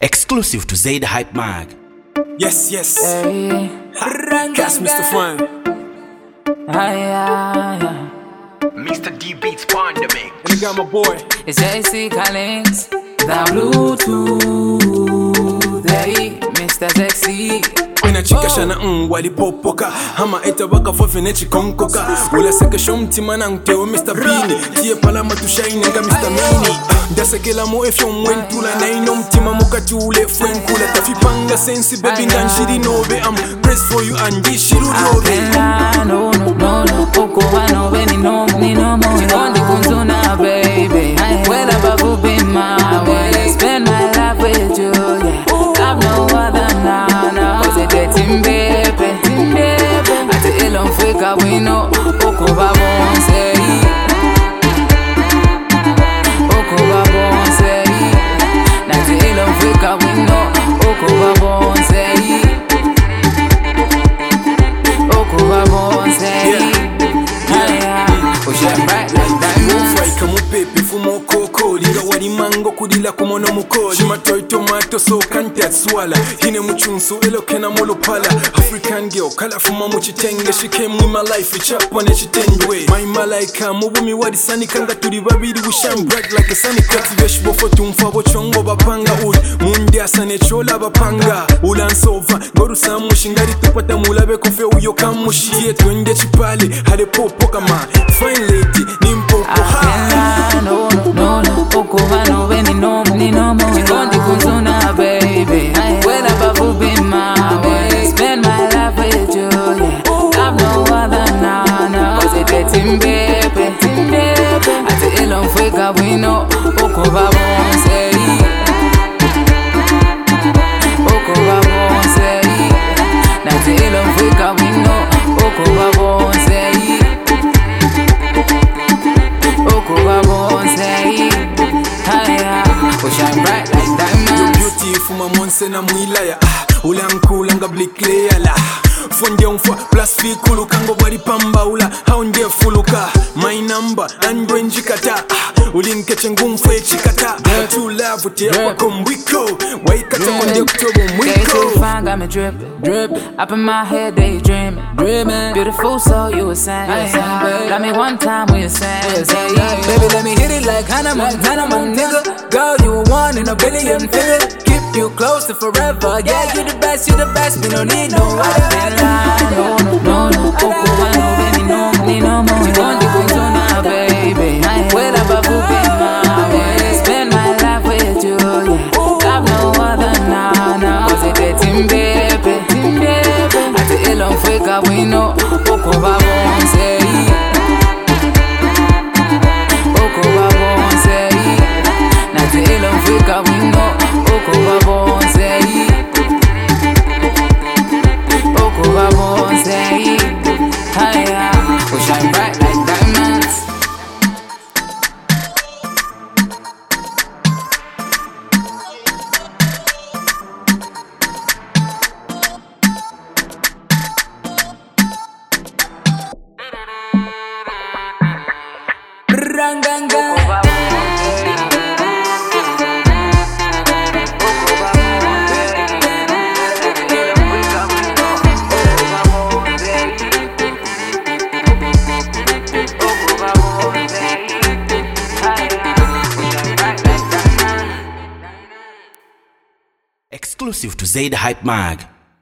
Exclusive to Zaid Hype Mag. Yes. Hey, Cast Mr. Fun. Mr. D Beats Pandemic. And I got my boy. it's JC Collins, the Bluetooth. Hey, Mr. Sexy. Inachika shana walipopoka hama eta waka fofine chikonkoka ula seka shomtima na ngteo Mr. Beanie tie palama tushaine nga Mr. Mini ndasekela mo efyo mwentula na ino mtima mukati ule fwenkula tafipanga sensi baby nganshiri nobe I'm pressed for you and this shit urobe no Oko no beni no mo Chikondi kunzuna baby Well above be my way Spend my life with you, yeah Have no other now Cause it getting baby Ati ilon fika wino Oko babonse Oko babonse Nati ilon fika wino Oko babonse Oko babonse fumo koko liga wali mango kudila kumono mukoli Shimatoy tomato so kante atswala Hine muchunsu elo kena molo pala African girl kala fuma muchitenge She came with my life ichapwa ne chitendwe My malaika mubumi wadi sani kanga turi babiri We shine bright like a sunny Kativesh bofo tumfa bochongo bapanga uli Mundi asane chola bapanga Ulansova goru samu shingari tupata mulabe kofe uyo kamushi Tie twende chipale hale popo kama Fine lady nimpopo no Oko no beni no mo Chikondi kunzuna baby Well above be my way Spend my life with you, yeah Have no other now Cause it getting baby Ati ilon fika wino Oko babonse Oko babonse Nati ilon fika wino Oko babonse Oko babonse shine bright like diamonds. You're beautiful, my monse na mwilaya Ulankula nga blikleya la Fonde unfa plus fikulu kango bari pamba ula Haunde fuluka My number andwe njikata Ulinkeche ngumfwe chikata True love uti ya kumbwiko Waikata konde kutobo mwiko They too fine, got me drippin'. Up in my head, daydreamin'. Beautiful soul, you a saint. Got me one time, we a saint. Baby, let me hit it like Hannah Montana, my nigga. Girl, you a one in a billion figure. Keep you close to forever. Yeah, you the best, we don't need no other. No, Oko no beni no mo Chikondi kunzuna baby Well above be my way Spend my life with you, yeah Have no other now Cause it getting baby Ati ilon fika wino Oko babonse Oko babonse Nati ilon fika wino Oko babonse Oko babonse we shine bright like diamonds. Exclusive to Zaid Hype Mag.